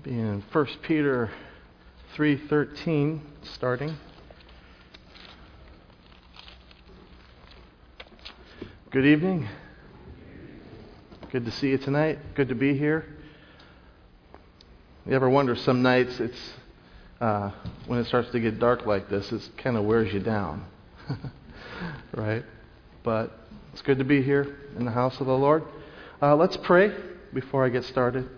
In 1 Peter 3:13, starting. Good evening. Good to see you tonight. Good to be here. You ever wonder some nights it's when it starts to get dark like this, it kind of wears you down, right? But it's good to be here in the house of the Lord. Let's pray before I get started.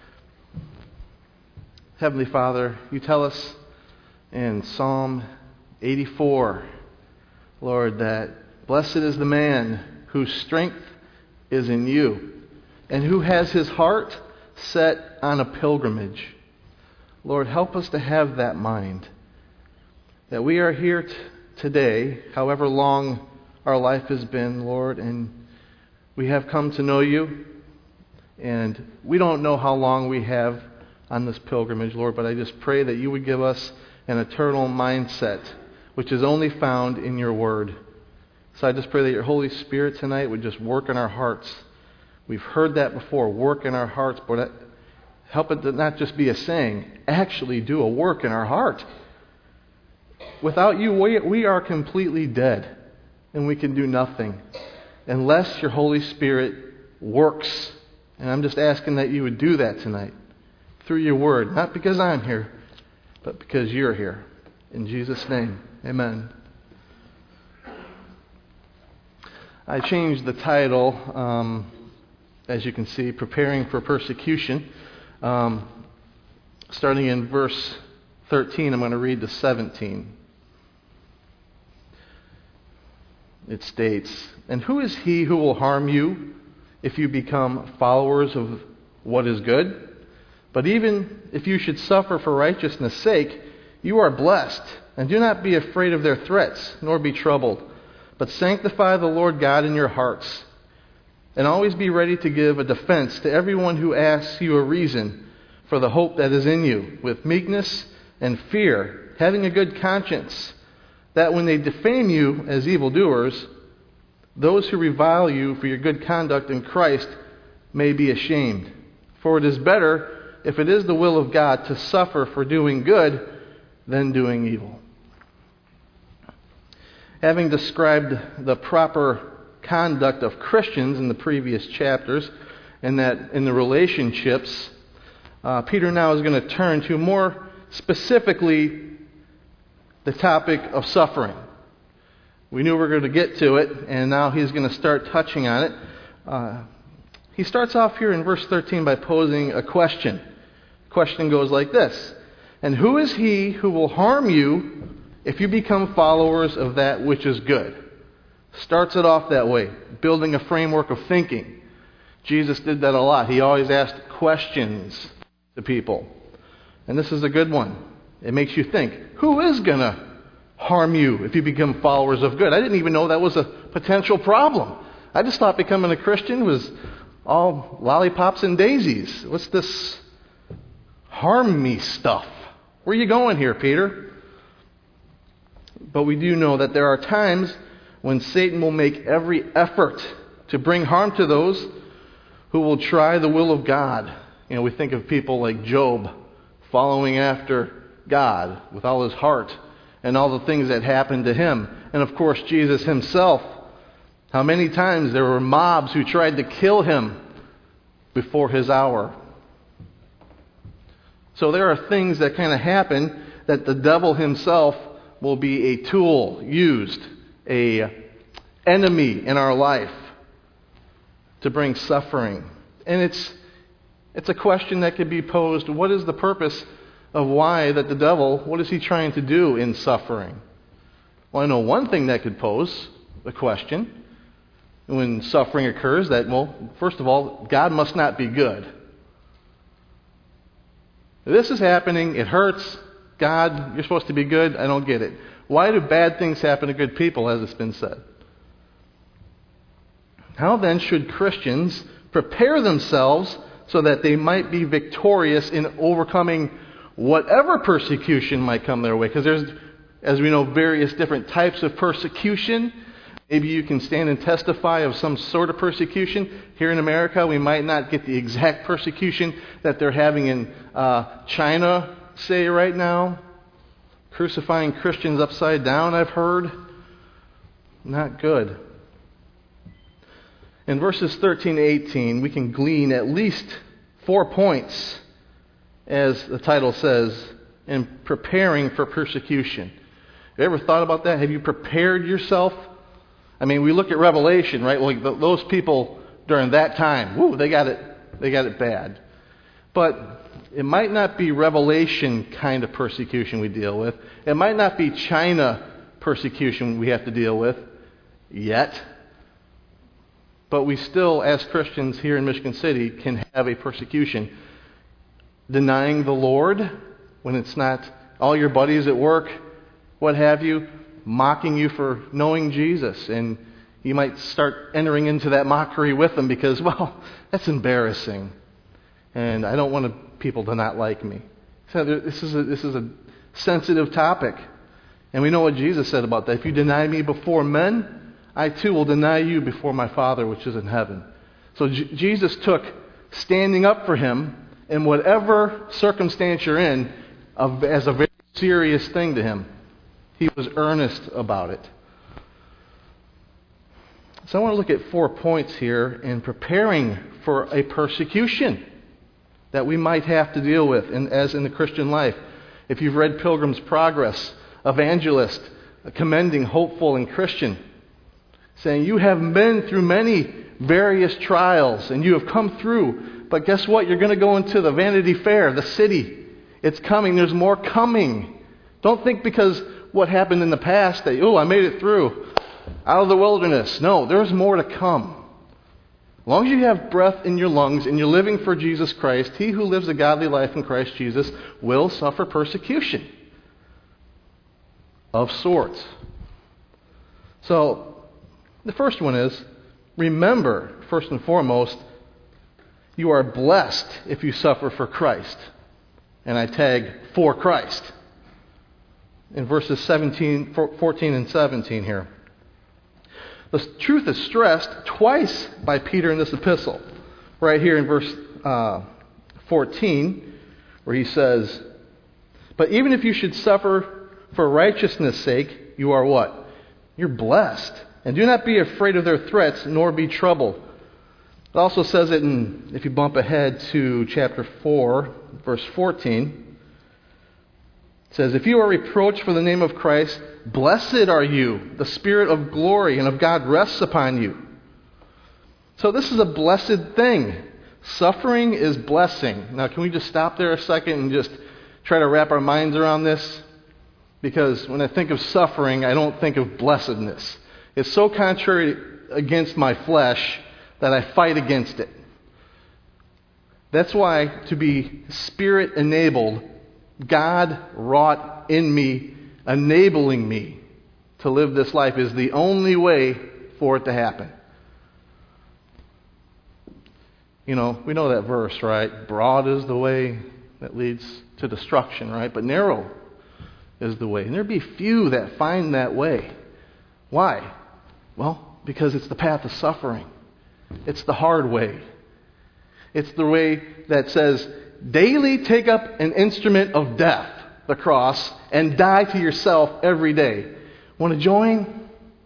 Heavenly Father, you tell us in Psalm 84, Lord, that blessed is the man whose strength is in you and who has his heart set on a pilgrimage. Lord, help us to have that mind, that we are here today, however long our life has been, Lord, and we have come to know you, and we don't know how long we have on this pilgrimage, Lord, but I just pray that you would give us an eternal mindset, which is only found in your word. So I just pray that your Holy Spirit tonight would just work in our hearts. We've heard that before, work in our hearts, but help it to not just be a saying, actually do a work in our heart. Without you, we are completely dead, and we can do nothing unless your Holy Spirit works. And I'm just asking that you would do that tonight through your word, not because I'm here, but because you're here. In Jesus' name, amen. I changed the title, as you can see, Preparing for Persecution. Starting in verse 13, I'm going to read to 17. It states, "And who is he who will harm you if you become followers of what is good? But even if you should suffer for righteousness' sake, you are blessed. And do not be afraid of their threats, nor be troubled. But sanctify the Lord God in your hearts. And always be ready to give a defense to everyone who asks you a reason for the hope that is in you, with meekness and fear, having a good conscience, that when they defame you as evildoers, those who revile you for your good conduct in Christ may be ashamed. For it is better, if it is the will of God, to suffer for doing good than doing evil." Having described the proper conduct of Christians in the previous chapters, and that in the relationships, Peter now is going to turn to more specifically the topic of suffering. We knew we were going to get to it, and now he's going to start touching on it. He starts off here in verse 13 by posing a question. The question goes like this: "And who is he who will harm you if you become followers of that which is good?" Starts it off that way, building a framework of thinking. Jesus did that a lot. He always asked questions to people. And this is a good one. It makes you think, who is going to harm you if you become followers of good? I didn't even know that was a potential problem. I just thought becoming a Christian was all lollipops and daisies. What's this harm me stuff? Where are you going here, Peter? But we do know that there are times when Satan will make every effort to bring harm to those who will try the will of God. You know, we think of people like Job following after God with all his heart and all the things that happened to him. And of course, Jesus himself. How many times there were mobs who tried to kill him before his hour. So there are things that kind of happen that the devil himself will be a tool used, a enemy in our life to bring suffering. And it's a question that could be posed: what is the purpose of why that the devil, what is he trying to do in suffering? Well, I know one thing that could pose the question when suffering occurs, that, well, first of all, God must not be good. This is happening, it hurts. God, you're supposed to be good. I don't get it. Why do bad things happen to good people, as it's been said? How then should Christians prepare themselves so that they might be victorious in overcoming whatever persecution might come their way? Because there's, as we know, various different types of persecution. Maybe you can stand and testify of some sort of persecution. Here in America, we might not get the exact persecution that they're having in China, say, right now. Crucifying Christians upside down, I've heard. Not good. In verses 13 to 18, we can glean at least 4 points, as the title says, in preparing for persecution. Have you ever thought about that? Have you prepared yourself? I mean, we look at Revelation, right? Like those people during that time, woo, they got it bad. But it might not be Revelation kind of persecution we deal with. It might not be China persecution we have to deal with yet. But we still, as Christians here in Michigan City, can have a persecution. Denying the Lord when it's not all your buddies at work, what have you, mocking you for knowing Jesus. And you might start entering into that mockery with them because, well, that's embarrassing. And I don't want people to not like me. So this is a sensitive topic. And we know what Jesus said about that. If you deny me before men, I too will deny you before my Father which is in heaven. So Jesus took standing up for him in whatever circumstance you're in as a very serious thing to him. He was earnest about it. So I want to look at 4 points here in preparing for a persecution that we might have to deal with as in the Christian life. If you've read Pilgrim's Progress, evangelist commending hopeful and Christian, saying you have been through many various trials and you have come through, but guess what? You're going to go into the Vanity Fair, the city. It's coming. There's more coming. Don't think because what happened in the past that, I made it through out of the wilderness. No, there's more to come. As long as you have breath in your lungs and you're living for Jesus Christ, he who lives a godly life in Christ Jesus will suffer persecution of sorts. So, the first one is, remember, first and foremost, you are blessed if you suffer for Christ. And I tag, for Christ. In verses 14 and 17 here. The truth is stressed twice by Peter in this epistle. Right here in verse 14, where he says, but even if you should suffer for righteousness' sake, you are what? You're blessed. And do not be afraid of their threats, nor be troubled. It also says it if you bump ahead to chapter 4, verse 14. It says, if you are reproached for the name of Christ, blessed are you. The Spirit of glory and of God rests upon you. So this is a blessed thing. Suffering is blessing. Now, can we just stop there a second and just try to wrap our minds around this? Because when I think of suffering, I don't think of blessedness. It's so contrary against my flesh that I fight against it. That's why to be Spirit-enabled, God wrought in me, enabling me to live this life is the only way for it to happen. We know that verse, right? Broad is the way that leads to destruction, right? But narrow is the way. And there be few that find that way. Why? Well, because it's the path of suffering. It's the hard way. It's the way that says, daily take up an instrument of death, the cross, and die to yourself every day. Want to join?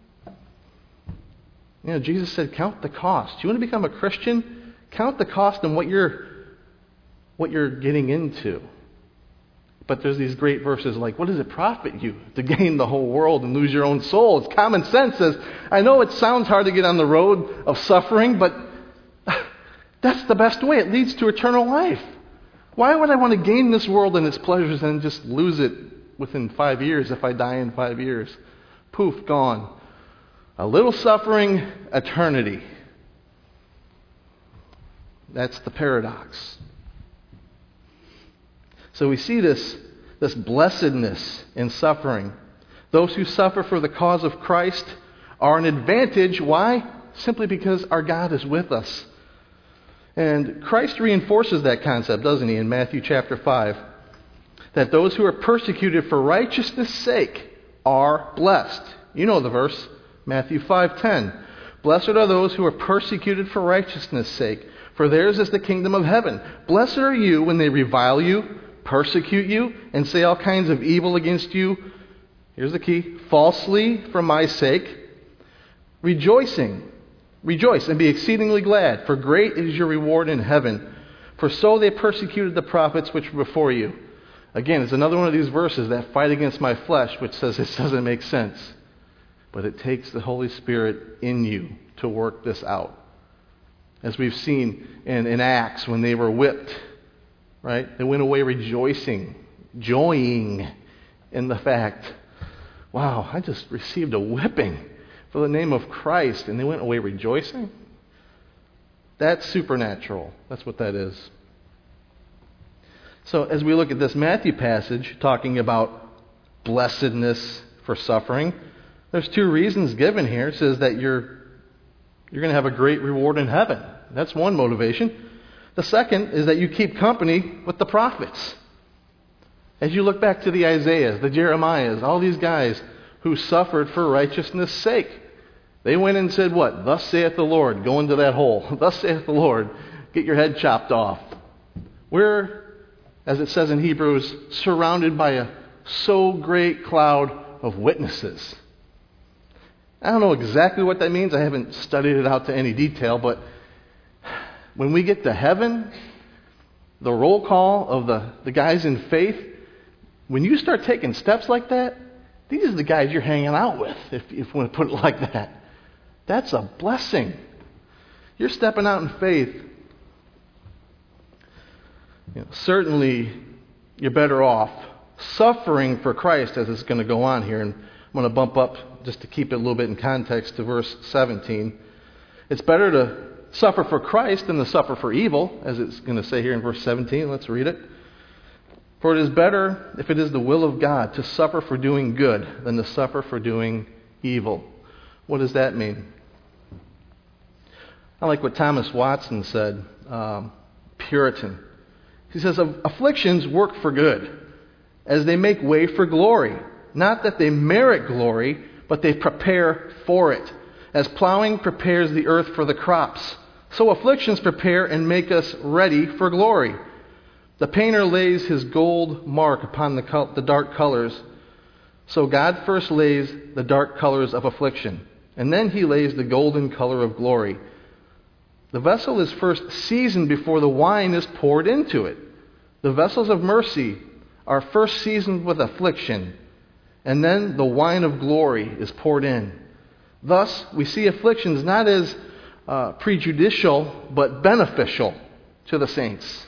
Jesus said, count the cost. You want to become a Christian? Count the cost and what you're getting into. But there's these great verses like, what does it profit you to gain the whole world and lose your own soul? It's common sense says, I know it sounds hard to get on the road of suffering, but that's the best way. It leads to eternal life. Why would I want to gain this world and its pleasures and just lose it within 5 years if I die in 5 years? Poof, gone. A little suffering, eternity. That's the paradox. So we see this blessedness in suffering. Those who suffer for the cause of Christ are an advantage. Why? Simply because our God is with us. And Christ reinforces that concept, doesn't he, in Matthew chapter 5? That those who are persecuted for righteousness' sake are blessed. You know the verse. Matthew 5:10. Blessed are those who are persecuted for righteousness' sake, for theirs is the kingdom of heaven. Blessed are you when they revile you, persecute you, and say all kinds of evil against you. Here's the key. Falsely for my sake. Rejoicing. Rejoice and be exceedingly glad, for great is your reward in heaven. For so they persecuted the prophets which were before you. Again, it's another one of these verses that fight against my flesh, which says it doesn't make sense. But it takes the Holy Spirit in you to work this out. As we've seen in Acts when they were whipped, right? They went away rejoicing, joying in the fact, wow, I just received a whipping for the name of Christ, and they went away rejoicing? That's supernatural. That's what that is. So as we look at this Matthew passage talking about blessedness for suffering, there's two reasons given here. It says that you're going to have a great reward in heaven. That's one motivation. The second is that you keep company with the prophets. As you look back to the Isaiahs, the Jeremiahs, all these guys who suffered for righteousness' sake, they went and said what? Thus saith the Lord. Go into that hole. Thus saith the Lord. Get your head chopped off. We're, as it says in Hebrews, surrounded by a so great cloud of witnesses. I don't know exactly what that means. I haven't studied it out to any detail, but when we get to heaven, the roll call of the guys in faith, when you start taking steps like that, these are the guys you're hanging out with, if you want to put it like that. That's a blessing. You're stepping out in faith. Certainly, you're better off suffering for Christ, as it's going to go on here. And I'm going to bump up, just to keep it a little bit in context, to verse 17. It's better to suffer for Christ than to suffer for evil, as it's going to say here in verse 17. Let's read it. For it is better, if it is the will of God, to suffer for doing good than to suffer for doing evil. What does that mean? I like what Thomas Watson said, Puritan. He says, afflictions work for good, as they make way for glory. Not that they merit glory, but they prepare for it. As plowing prepares the earth for the crops, so afflictions prepare and make us ready for glory. The painter lays his gold mark upon the dark colors. So God first lays the dark colors of affliction, and then he lays the golden color of glory. The vessel is first seasoned before the wine is poured into it. The vessels of mercy are first seasoned with affliction, and then the wine of glory is poured in. Thus, we see afflictions not as prejudicial, but beneficial to the saints.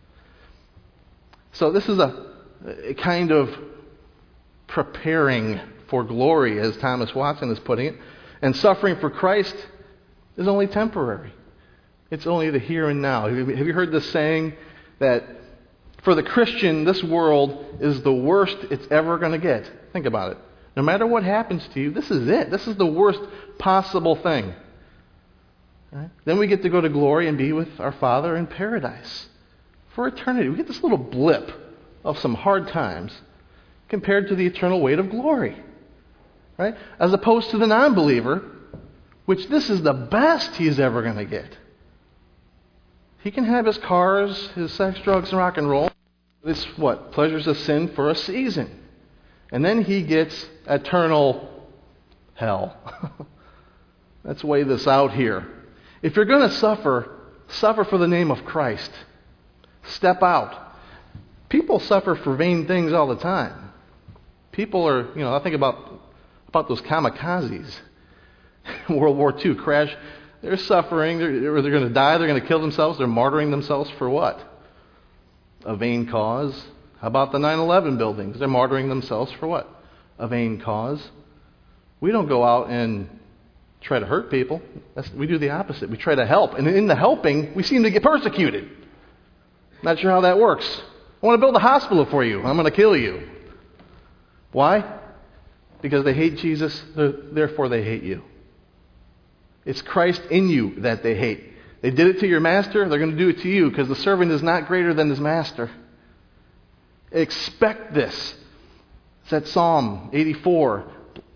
So this is a kind of preparing for glory, as Thomas Watson is putting it. And suffering for Christ is only temporary. It's only the here and now. Have you heard this saying that for the Christian, this world is the worst it's ever going to get? Think about it. No matter what happens to you, this is it. This is the worst possible thing. Right? Then we get to go to glory and be with our Father in paradise for eternity. We get this little blip of some hard times compared to the eternal weight of glory. Right? As opposed to the non-believer, which this is the best he's ever going to get. He can have his cars, his sex, drugs, and rock and roll. This, pleasures of sin for a season. And then he gets eternal hell. Let's weigh this out here. If you're going to suffer for the name of Christ. Step out. People suffer for vain things all the time. People are, I think about those kamikazes. World War II crash. They're suffering. They're going to die. They're going to kill themselves. They're martyring themselves for what? A vain cause. How about the 9/11 buildings? They're martyring themselves for what? A vain cause. We don't go out and try to hurt people. We do the opposite. We try to help. And in the helping, we seem to get persecuted. Not sure how that works. I want to build a hospital for you. I'm going to kill you. Why? Because they hate Jesus, therefore they hate you. It's Christ in you that they hate. They did it to your master, they're going to do it to you, because the servant is not greater than his master. Expect this. It's that Psalm 84.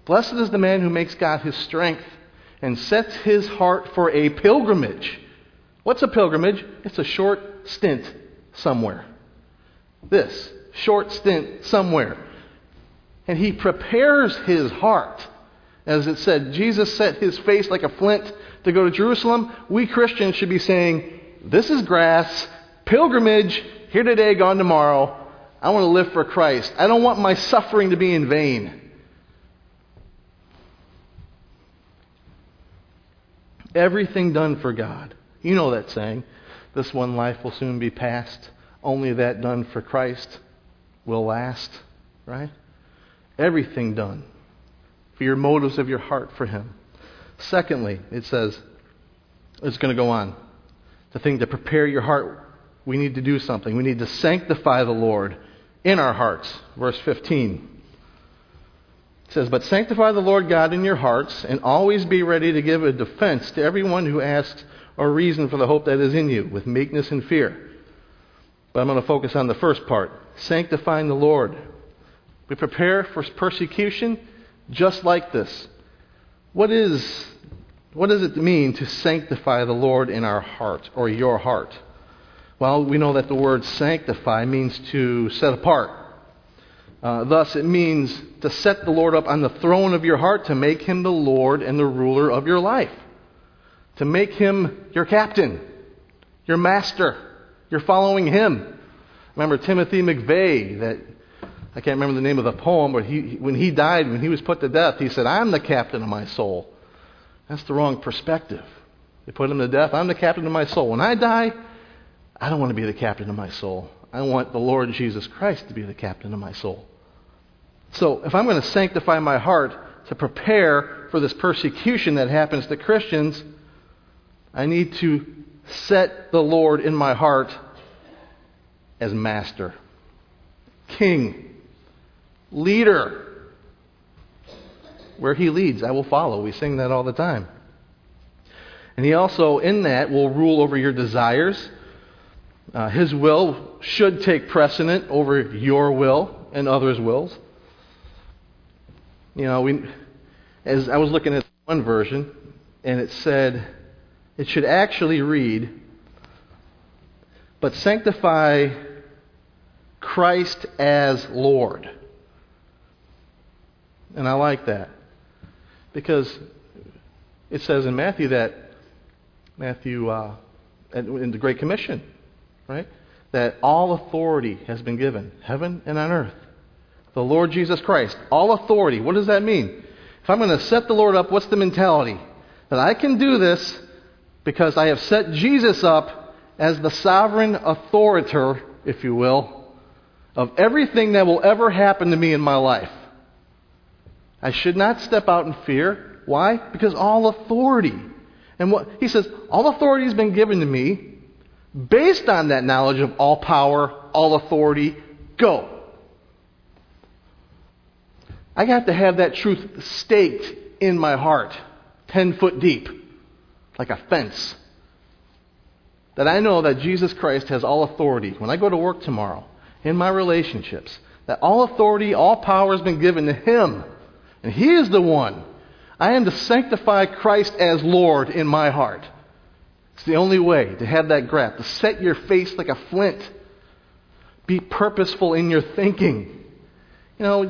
Blessed is the man who makes God his strength and sets his heart for a pilgrimage. What's a pilgrimage? It's a short stint somewhere. This, short stint somewhere. And he prepares his heart. As it said, Jesus set his face like a flint to go to Jerusalem. We Christians should be saying, this is grass, pilgrimage, here today, gone tomorrow. I want to live for Christ. I don't want my suffering to be in vain. Everything done for God. You know that saying, this one life will soon be past. Only that done for Christ will last. Right? Everything done for your motives of your heart for Him. Secondly, it says, it's going to go on. The thing to prepare your heart, we need to do something. We need to sanctify the Lord in our hearts. Verse 15. It says, but sanctify the Lord God in your hearts, and always be ready to give a defense to everyone who asks or reason for the hope that is in you, with meekness and fear. But I'm going to focus on the first part, sanctifying the Lord. We prepare for persecution just like this. What does it mean to sanctify the Lord in our heart, or your heart? Well, we know that the word sanctify means to set apart. Thus, it means to set the Lord up on the throne of your heart, to make Him the Lord and the ruler of your life. To make Him your captain, your master. You're following Him. Remember Timothy McVeigh, that I can't remember the name of the poem, but when he died, when he was put to death, he said, I'm the captain of my soul. That's the wrong perspective. They put him to death. I'm the captain of my soul. When I die, I don't want to be the captain of my soul. I want the Lord Jesus Christ to be the captain of my soul. So if I'm going to sanctify my heart to prepare for this persecution that happens to Christians, I need to set the Lord in my heart as master, king, leader. Where He leads, I will follow. We sing that all the time. And He also, in that, will rule over your desires. His will should take precedent over your will and others' wills. You know, as I was looking at one version, and it said, it should actually read, but sanctify Christ as Lord. And I like that. Because it says in Matthew in the Great Commission, right? That all authority has been given, heaven and on earth. The Lord Jesus Christ, all authority. What does that mean? If I'm going to set the Lord up, what's the mentality? That I can do this because I have set Jesus up as the sovereign authoritator, if you will, of everything that will ever happen to me in my life. I should not step out in fear. Why? Because all authority. And what he says, all authority has been given to me. Based on that knowledge of all power, all authority, go. I got to have that truth staked in my heart, 10 foot deep, like a fence. That I know that Jesus Christ has all authority. When I go to work tomorrow, in my relationships, that all authority, all power has been given to Him. And He is the one. I am to sanctify Christ as Lord in my heart. It's the only way to have that grasp, to set your face like a flint. Be purposeful in your thinking. How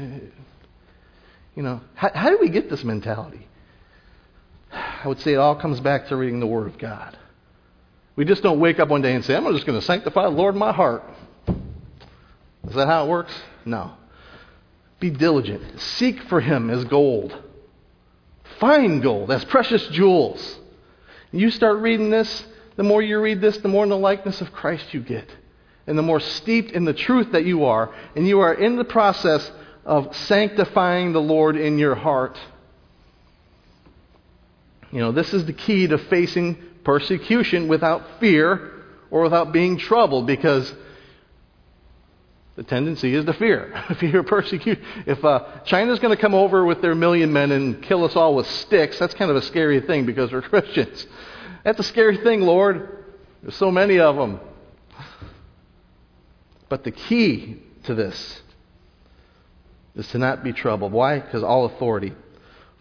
do we get this mentality? I would say it all comes back to reading the Word of God. We just don't wake up one day and say, I'm just going to sanctify the Lord in my heart. Is that how it works? No. Be diligent. Seek for Him as gold. Find gold as precious jewels. You start reading this, the more you read this, the more in the likeness of Christ you get. And the more steeped in the truth that you are. And you are in the process of sanctifying the Lord in your heart. This is the key to facing persecution without fear or without being troubled, because the tendency is to fear. Fear of persecution. If China's going to come over with their 1 million men and kill us all with sticks, that's kind of a scary thing because we're Christians. That's a scary thing, Lord. There's so many of them. But the key to this is to not be troubled. Why? Because all authority.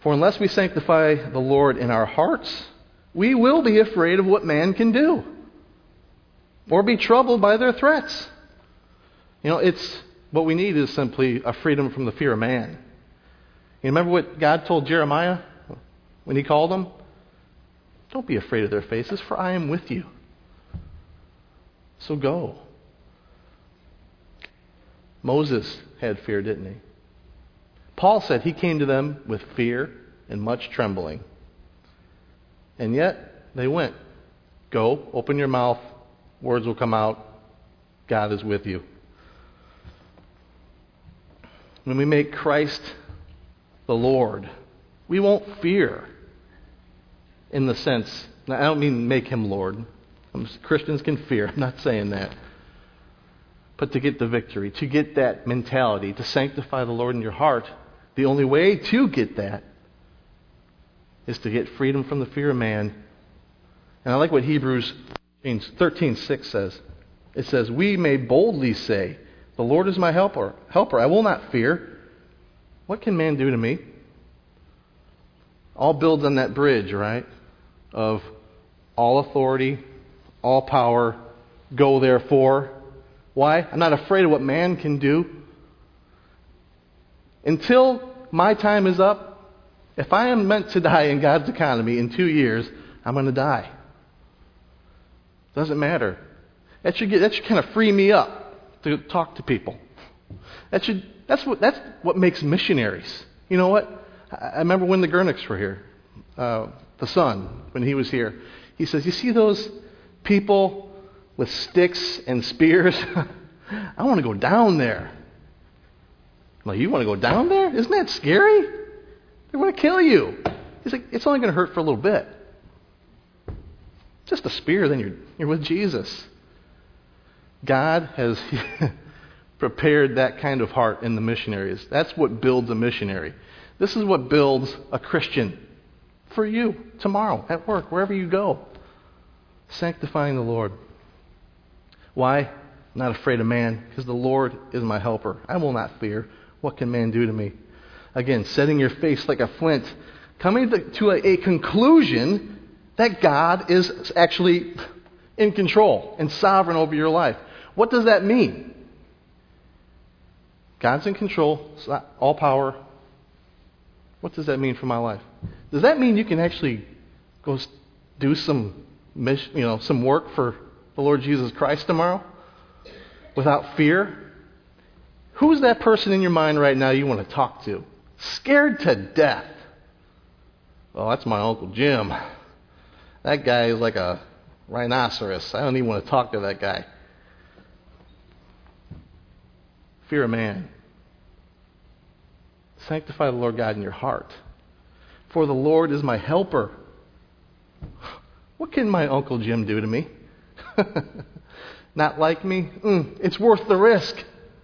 For unless we sanctify the Lord in our hearts, we will be afraid of what man can do, or be troubled by their threats. It's what we need is simply a freedom from the fear of man. You remember what God told Jeremiah when he called him? Don't be afraid of their faces, for I am with you. So go. Moses had fear, didn't he? Paul said he came to them with fear and much trembling. And yet, they went. Go, open your mouth, words will come out. God is with you. When we make Christ the Lord, we won't fear in the sense, I don't mean make him Lord. Christians can fear, I'm not saying that. But to get the victory, to get that mentality, to sanctify the Lord in your heart, the only way to get that is to get freedom from the fear of man. And I like what Hebrews 13:6 says. It says, we may boldly say, the Lord is my helper. I will not fear. What can man do to me? All builds on that bridge, right? Of all authority, all power, go therefore. Why? I'm not afraid of what man can do. Until my time is up, if I am meant to die in God's economy in 2 years, I'm going to die. Doesn't matter. That should kind of free me up to talk to people. That's what makes missionaries. You know what? I remember when the Gurnicks were here, the son, when he was here, he says, you see those people with sticks and spears? I want to go down there. I'm like, you want to go down there? Isn't that scary? They want to kill you. He's like, it's only going to hurt for a little bit. Just a spear, then you're with Jesus. God has prepared that kind of heart in the missionaries. That's what builds a missionary. This is what builds a Christian for you tomorrow, at work, wherever you go. Sanctifying the Lord. Why? I'm not afraid of man, because the Lord is my helper. I will not fear. What can man do to me? Again, setting your face like a flint, coming to a conclusion that God is actually in control and sovereign over your life. What does that mean? God's in control, all power. What does that mean for my life? Does that mean you can actually go do some work for the Lord Jesus Christ tomorrow without fear? Who's that person in your mind right now you want to talk to? Scared to death. Oh, that's my Uncle Jim. That guy is like a rhinoceros. I don't even want to talk to that guy. Fear of man. Sanctify the Lord God in your heart. For the Lord is my helper. What can my Uncle Jim do to me? Not like me? It's worth the risk.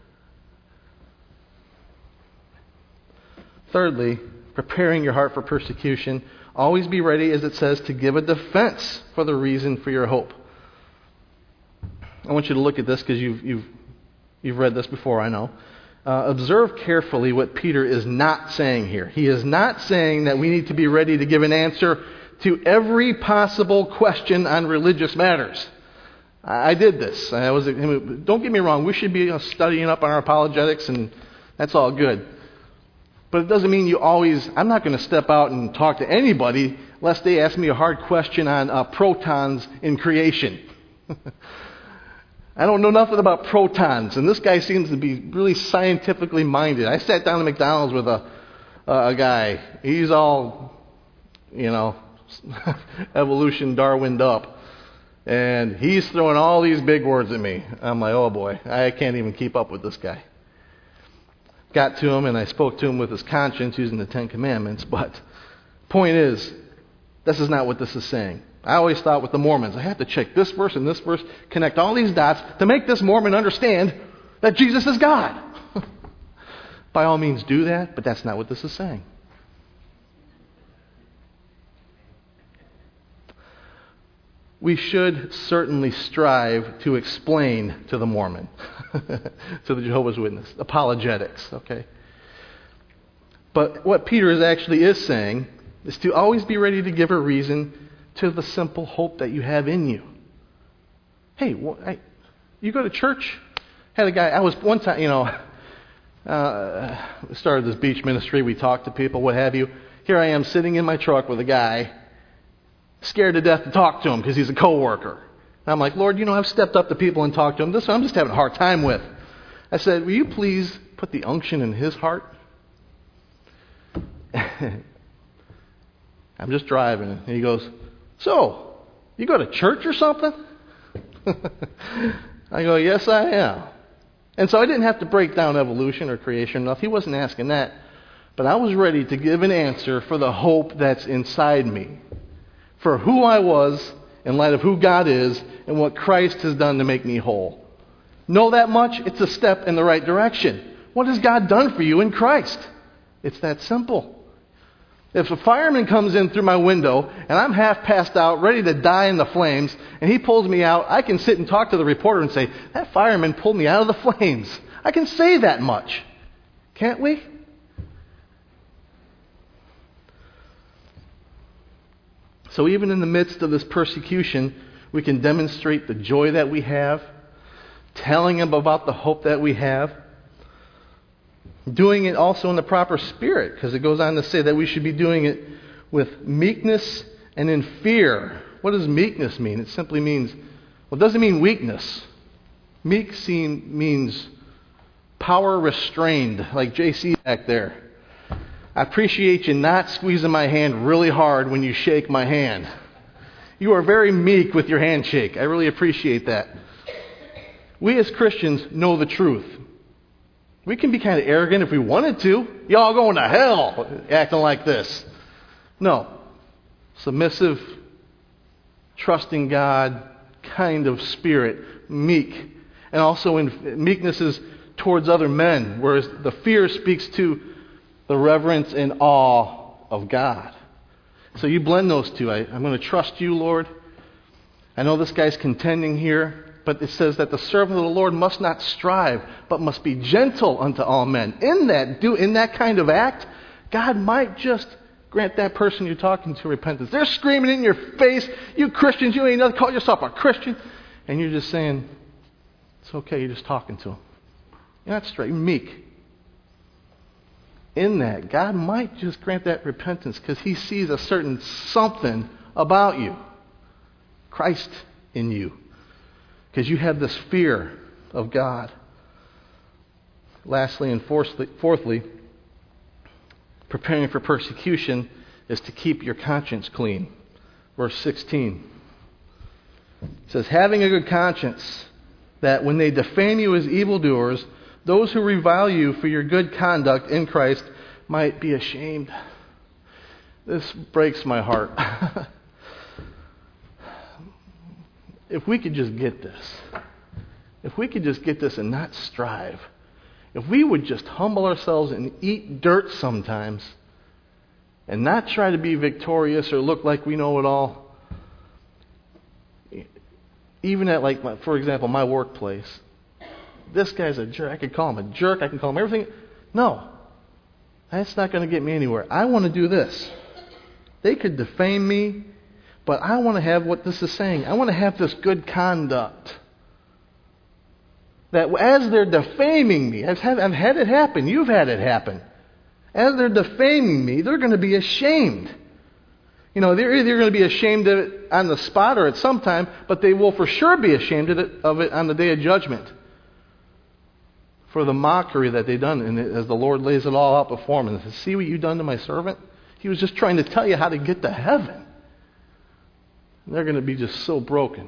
Thirdly, preparing your heart for persecution. Always be ready, as it says, to give a defense for the reason for your hope. I want you to look at this because you've read this before, I know. Observe carefully what Peter is not saying here. He is not saying that we need to be ready to give an answer to every possible question on religious matters. I did this. Don't get me wrong, we should be studying up on our apologetics, and that's all good. But it doesn't mean I'm not going to step out and talk to anybody lest they ask me a hard question on protons in creation. I don't know nothing about protons, and this guy seems to be really scientifically minded. I sat down at McDonald's with a guy. He's all, evolution Darwined up. And he's throwing all these big words at me. I'm like, oh boy, I can't even keep up with this guy. Got to him and I spoke to him with his conscience using the Ten Commandments. But point is, this is not what this is saying. I always thought with the Mormons, I have to check this verse and this verse, connect all these dots to make this Mormon understand that Jesus is God. By all means do that, but that's not what this is saying. We should certainly strive to explain to the Mormon, to the Jehovah's Witness, apologetics, okay? But what Peter is saying is to always be ready to give a reason to the simple hope that you have in you. Hey, you go to church? Had a guy, I was one time, started this beach ministry. We talked to people, what have you. Here I am sitting in my truck with a guy, scared to death to talk to him because he's a coworker. And I'm like, Lord, I've stepped up to people and talked to him. This one I'm just having a hard time with. I said, will you please put the unction in his heart? I'm just driving. And he goes, so, you go to church or something? I go, yes, I am. And so I didn't have to break down evolution or creation enough. He wasn't asking that. But I was ready to give an answer for the hope that's inside me. For who I was in light of who God is and what Christ has done to make me whole. Know that much? It's a step in the right direction. What has God done for you in Christ? It's that simple. If a fireman comes in through my window and I'm half passed out, ready to die in the flames, and he pulls me out, I can sit and talk to the reporter and say, that fireman pulled me out of the flames. I can say that much. Can't we? So even in the midst of this persecution, we can demonstrate the joy that we have, telling him about the hope that we have, doing it also in the proper spirit, because it goes on to say that we should be doing it with meekness and in fear. What does meekness mean? It simply means, well, it doesn't mean weakness. Meek means power restrained, like JC back there. I appreciate you not squeezing my hand really hard when you shake my hand. You are very meek with your handshake. I really appreciate that. We as Christians know the truth. We can be kind of arrogant if we wanted to. Y'all going to hell acting like this. No. Submissive, trusting God kind of spirit, meek. And also in meekness is towards other men, whereas the fear speaks to the reverence and awe of God. So you blend those two. I'm going to trust you, Lord. I know this guy's contending here. But it says that the servant of the Lord must not strive, but must be gentle unto all men. In that kind of act, God might just grant that person you're talking to repentance. They're screaming in your face, you Christians, you ain't nothing, call yourself a Christian. And you're just saying, it's okay, you're just talking to them. You're not straight, you're meek. In that, God might just grant that repentance because he sees a certain something about you. Christ in you. Because you have this fear of God. Lastly and fourthly, preparing for persecution is to keep your conscience clean. Verse 16. It says, having a good conscience, that when they defame you as evildoers, those who revile you for your good conduct in Christ might be ashamed. This breaks my heart. If we could just get this. If we could just get this and not strive. If we would just humble ourselves and eat dirt sometimes and not try to be victorious or look like we know it all. Even at, for example, my workplace. This guy's a jerk. I could call him a jerk. I can call him everything. No. That's not going to get me anywhere. I want to do this. They could defame me. But I want to have what this is saying. I want to have this good conduct. That as they're defaming me, I've had it happen. You've had it happen. As they're defaming me, they're going to be ashamed. They're either going to be ashamed of it on the spot or at some time, but they will for sure be ashamed of it on the day of judgment. For the mockery that they've done, and as the Lord lays it all out before them. And says, see what you've done to my servant? He was just trying to tell you how to get to heaven. They're going to be just so broken.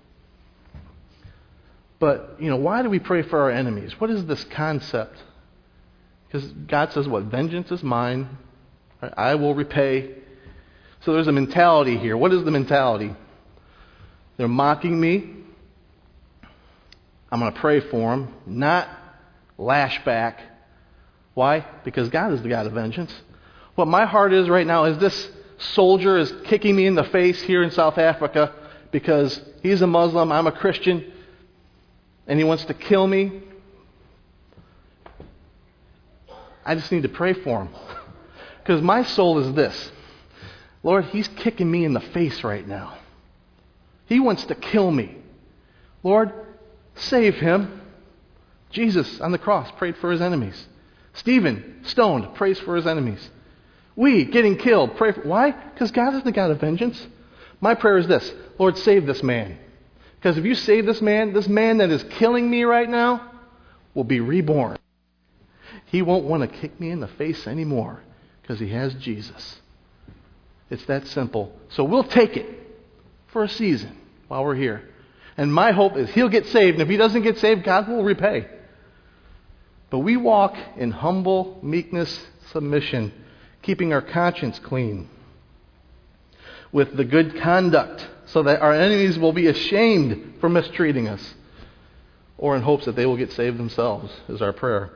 But, why do we pray for our enemies? What is this concept? Because God says, what? Vengeance is mine. I will repay. So there's a mentality here. What is the mentality? They're mocking me. I'm going to pray for them. Not lash back. Why? Because God is the God of vengeance. What my heart is right now is this soldier is kicking me in the face here in South Africa because he's a Muslim, I'm a Christian, and he wants to kill me. I just need to pray for him. Because my soul is this. Lord, he's kicking me in the face right now. He wants to kill me. Lord, save him. Jesus on the cross prayed for his enemies. Stephen, stoned, prays for his enemies. We, getting killed, pray for... Why? Because God is the God of vengeance. My prayer is this. Lord, save this man. Because if you save this man that is killing me right now will be reborn. He won't want to kick me in the face anymore because he has Jesus. It's that simple. So we'll take it for a season while we're here. And my hope is he'll get saved. And if he doesn't get saved, God will repay. But we walk in humble meekness, submission, keeping our conscience clean with the good conduct so that our enemies will be ashamed for mistreating us, or in hopes that they will get saved themselves, is our prayer.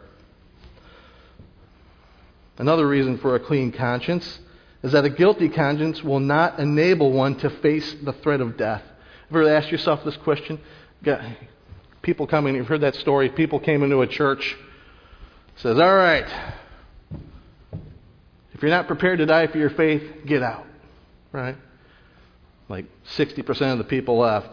Another reason for a clean conscience is that a guilty conscience will not enable one to face the threat of death. Have you ever asked yourself this question? People coming, you've heard that story, people came into a church, says, all right, if you're not prepared to die for your faith, get out. Right? Like 60% of the people left.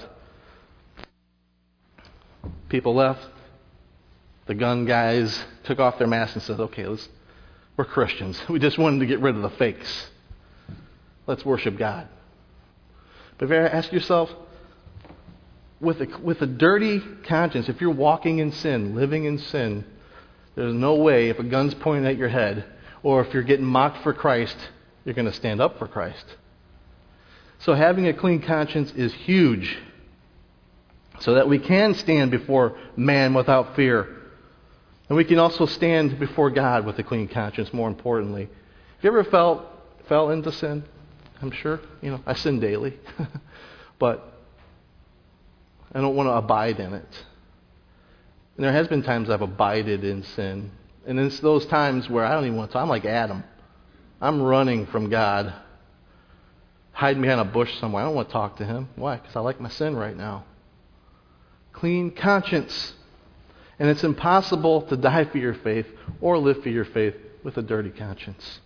People left. The gun guys took off their masks and said, okay, we're Christians. We just wanted to get rid of the fakes. Let's worship God. But if you ever ask yourself, with a dirty conscience, if you're walking in sin, living in sin, there's no way, if a gun's pointing at your head, or if you're getting mocked for Christ, you're going to stand up for Christ. So having a clean conscience is huge, so that we can stand before man without fear. And we can also stand before God with a clean conscience, more importantly. Have you ever fell into sin? I'm sure. I sin daily. But I don't want to abide in it. And there has been times I've abided in sin. And it's those times where I don't even want to. I'm like Adam. I'm running from God. Hiding behind a bush somewhere. I don't want to talk to him. Why? Because I like my sin right now. Clean conscience. And it's impossible to die for your faith or live for your faith with a dirty conscience.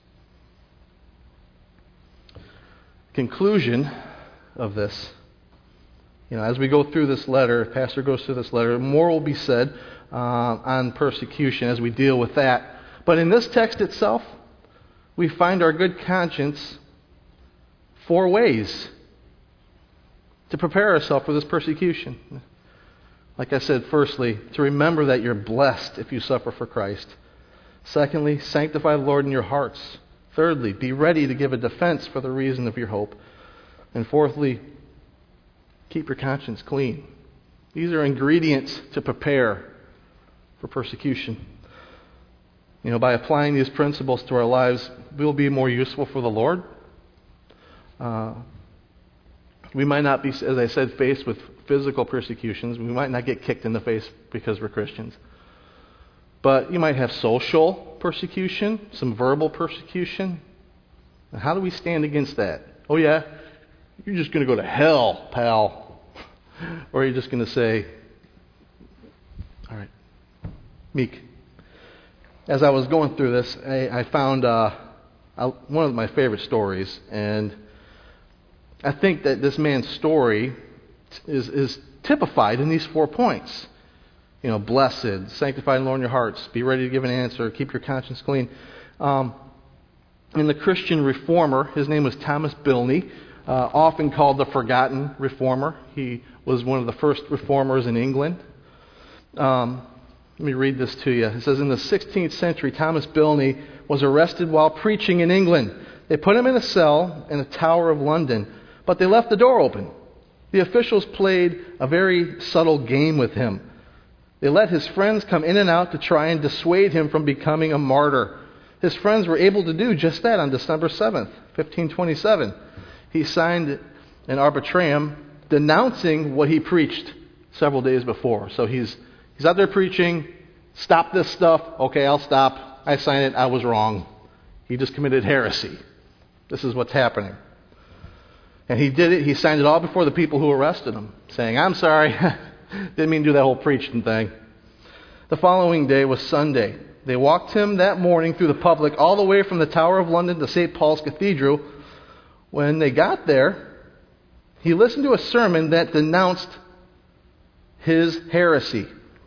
Conclusion of this. As we go through this letter, Pastor goes through this letter, more will be said on persecution as we deal with that. But in this text itself, we find our good conscience 4 ways to prepare ourselves for this persecution. Like I said, firstly, to remember that you're blessed if you suffer for Christ. Secondly, sanctify the Lord in your hearts. Thirdly, be ready to give a defense for the reason of your hope. And fourthly, keep your conscience clean. These are ingredients to prepare for persecution. By applying these principles to our lives, we'll be more useful for the Lord. We might not be, as I said, faced with physical persecutions. We might not get kicked in the face because we're Christians. But you might have social persecution, some verbal persecution. And how do we stand against that? Oh yeah, you're just going to go to hell, pal. Or you're just going to say, all right, meek. As I was going through this, I found one of my favorite stories. And I think that this man's story is typified in these 4 points. Blessed, sanctify the Lord in your hearts, be ready to give an answer, keep your conscience clean. In the Christian reformer, his name was Thomas Bilney, often called the forgotten reformer. He was one of the first reformers in England. Let me read this to you. It says, in the 16th century, Thomas Bilney was arrested while preaching in England. They put him in a cell in the Tower of London, but they left the door open. The officials played a very subtle game with him. They let his friends come in and out to try and dissuade him from becoming a martyr. His friends were able to do just that on December 7th, 1527. He signed an arbitrarium denouncing what he preached several days before. So he's out there preaching, stop this stuff. Okay, I'll stop. I sign it. I was wrong. He just committed heresy. This is what's happening. And he did it. He signed it all before the people who arrested him, saying, I'm sorry. Didn't mean to do that whole preaching thing. The following day was Sunday. They walked him that morning through the public all the way from the Tower of London to St. Paul's Cathedral. When they got there, he listened to a sermon that denounced his heresy.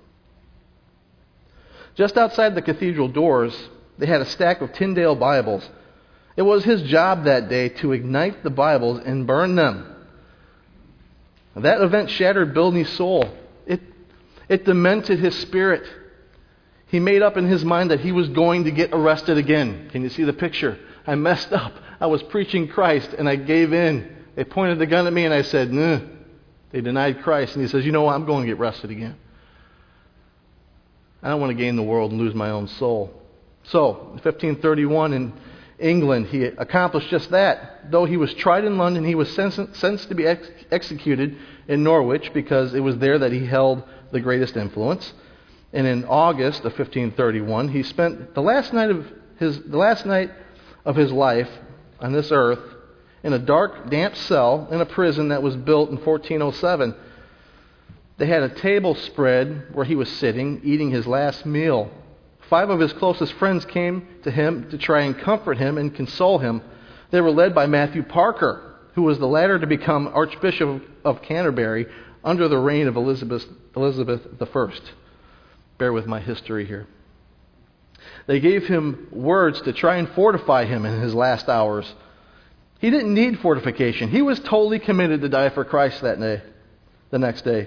Just outside the cathedral doors, they had a stack of Tyndale Bibles. It was his job that day to ignite the Bibles and burn them. That event shattered Bilney's soul. It demented his spirit. He made up in his mind that he was going to get arrested again. Can you see the picture? I messed up. I was preaching Christ and I gave in. They pointed the gun at me and I said, "Nah." They denied Christ. And he says, "You know what? I'm going to get arrested again. I don't want to gain the world and lose my own soul." So, in 1531 in England, he accomplished just that. Though he was tried in London, he was sentenced to be executed in Norwich because it was there that he held the greatest influence. And in August of 1531, he spent the last night of his life on this earth in a dark, damp cell in a prison that was built in 1407. They had a table spread where he was sitting, eating his last meal. 5 of his closest friends came to him to try and comfort him and console him. They were led by Matthew Parker, who was the latter to become Archbishop of Canterbury under the reign of Elizabeth I. Bear with my history here. They gave him words to try and fortify him in his last hours. He didn't need fortification. He was totally committed to die for Christ that day, the next day.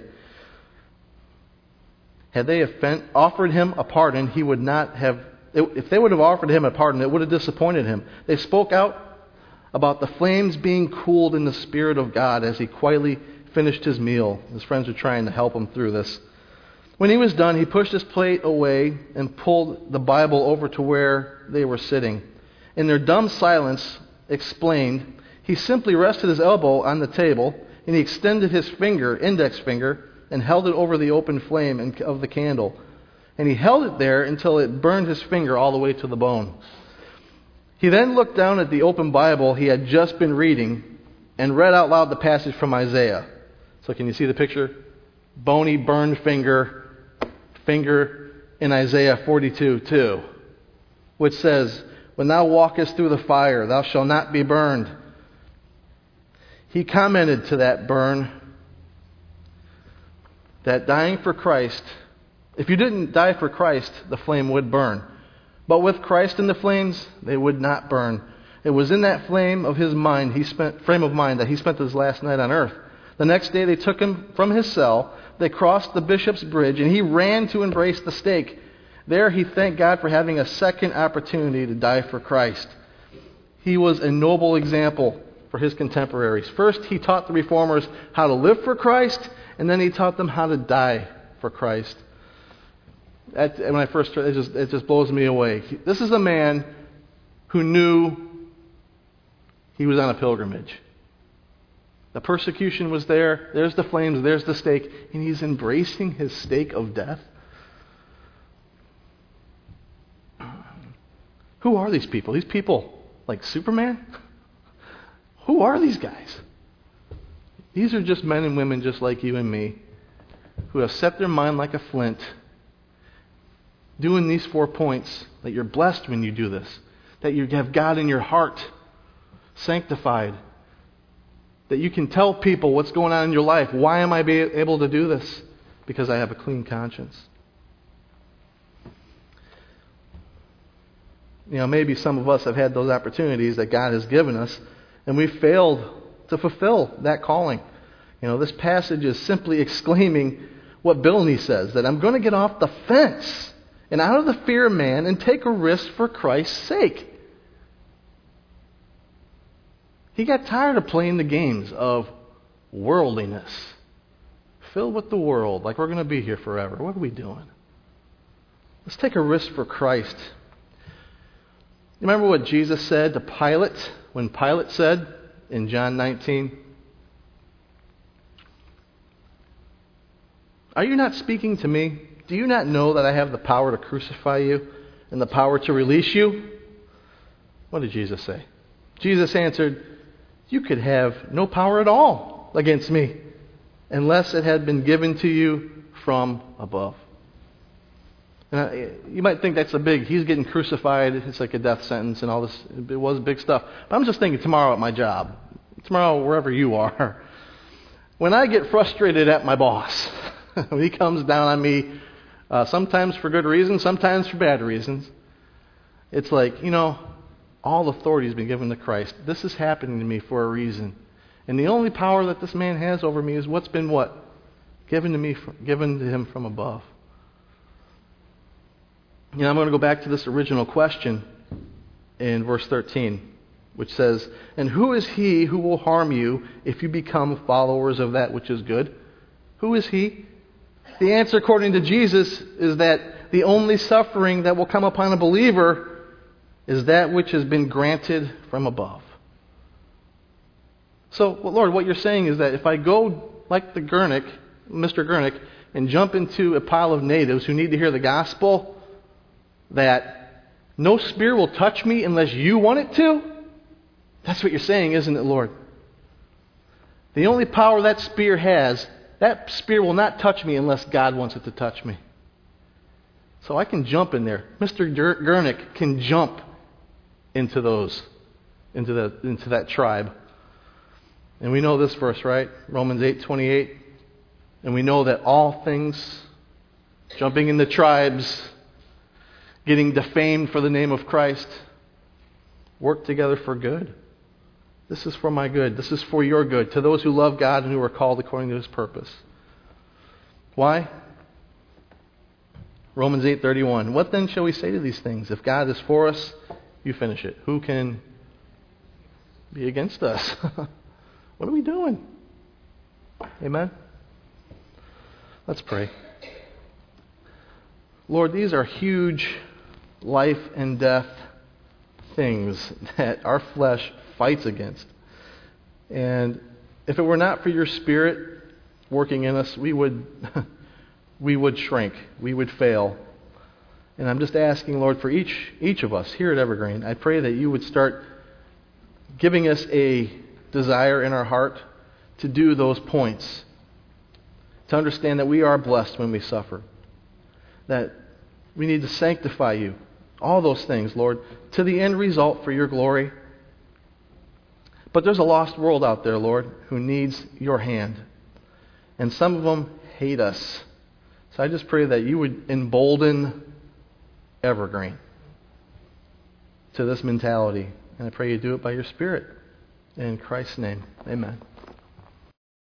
Had they offered him a pardon, he would not have. If they would have offered him a pardon, it would have disappointed him. They spoke out about the flames being cooled in the Spirit of God as he quietly finished his meal. His friends were trying to help him through this. When he was done, he pushed his plate away and pulled the Bible over to where they were sitting. In their dumb silence, explained, he simply rested his elbow on the table and he extended his index finger, and held it over the open flame of the candle. And he held it there until it burned his finger all the way to the bone. He then looked down at the open Bible he had just been reading and read out loud the passage from Isaiah. So can you see the picture? Bony, burned finger in Isaiah 42:2, which says, "When thou walkest through the fire, thou shalt not be burned." He commented to that burn that dying for Christ, if you didn't die for Christ, the flame would burn. But with Christ in the flames, they would not burn. It was in that frame of mind that he spent his last night on earth. The next day they took him from his cell, they crossed the Bishop's Bridge, and he ran to embrace the stake. There he thanked God for having a second opportunity to die for Christ. He was a noble example for his contemporaries. First, he taught the reformers how to live for Christ, and then he taught them how to die for Christ. When I first heard it, it just blows me away. This is a man who knew he was on a pilgrimage. The persecution was there. There's the flames. There's the stake. And he's embracing his stake of death. Who are these people? These people like Superman? Who are these guys? These are just men and women just like you and me who have set their mind like a flint, doing these 4 points, that you're blessed when you do this, that you have God in your heart, sanctified, that you can tell people what's going on in your life. Why am I able to do this? Because I have a clean conscience. Maybe some of us have had those opportunities that God has given us, and we've failed to fulfill that calling. This passage is simply exclaiming what Bilney says, that I'm going to get off the fence and out of the fear of man and take a risk for Christ's sake. He got tired of playing the games of worldliness, filled with the world, like we're going to be here forever. What are we doing? Let's take a risk for Christ. You remember what Jesus said to Pilate when Pilate said in John 19, "Are you not speaking to me? Do you not know that I have the power to crucify you and the power to release you?" What did Jesus say? Jesus answered, "You could have no power at all against me unless it had been given to you from above." You might think that's he's getting crucified, it's like a death sentence and all this. It was big stuff. But I'm just thinking tomorrow at my job, tomorrow wherever you are. When I get frustrated at my boss, when he comes down on me, sometimes for good reasons, sometimes for bad reasons, it's like, all authority has been given to Christ. This is happening to me for a reason. And the only power that this man has over me is what's been what? Given to him from above. I'm going to go back to this original question in verse 13, which says, "And who is he who will harm you if you become followers of that which is good?" Who is he? The answer, according to Jesus, is that the only suffering that will come upon a believer is that which has been granted from above. So, Lord, what you're saying is that if I go like the Mr. Gurnick, and jump into a pile of natives who need to hear the gospel, that no spear will touch me unless you want it to? That's what you're saying, isn't it, Lord? The only power that spear has, that spear will not touch me unless God wants it to touch me. So I can jump in there. Mr. Gurnick can jump into that tribe. And we know this verse, right? Romans 8:28. And we know that all things, jumping into tribes, getting defamed for the name of Christ, work together for good. This is for my good. This is for your good, to those who love God and who are called according to His purpose. Why? Romans 8:31. What then shall we say to these things? If God is for us, you finish it. Who can be against us? What are we doing? Amen? Let's pray. Lord, these are huge life and death things that our flesh fights against. And if it were not for your Spirit working in us, we would shrink. We would fail. And I'm just asking, Lord, for each of us here at Evergreen, I pray that you would start giving us a desire in our heart to do those points. To understand that we are blessed when we suffer. That we need to sanctify you. All those things, Lord, to the end result for your glory. But there's a lost world out there, Lord, who needs your hand. And some of them hate us. So I just pray that you would embolden Evergreen to this mentality. And I pray you do it by your Spirit. In Christ's name, amen.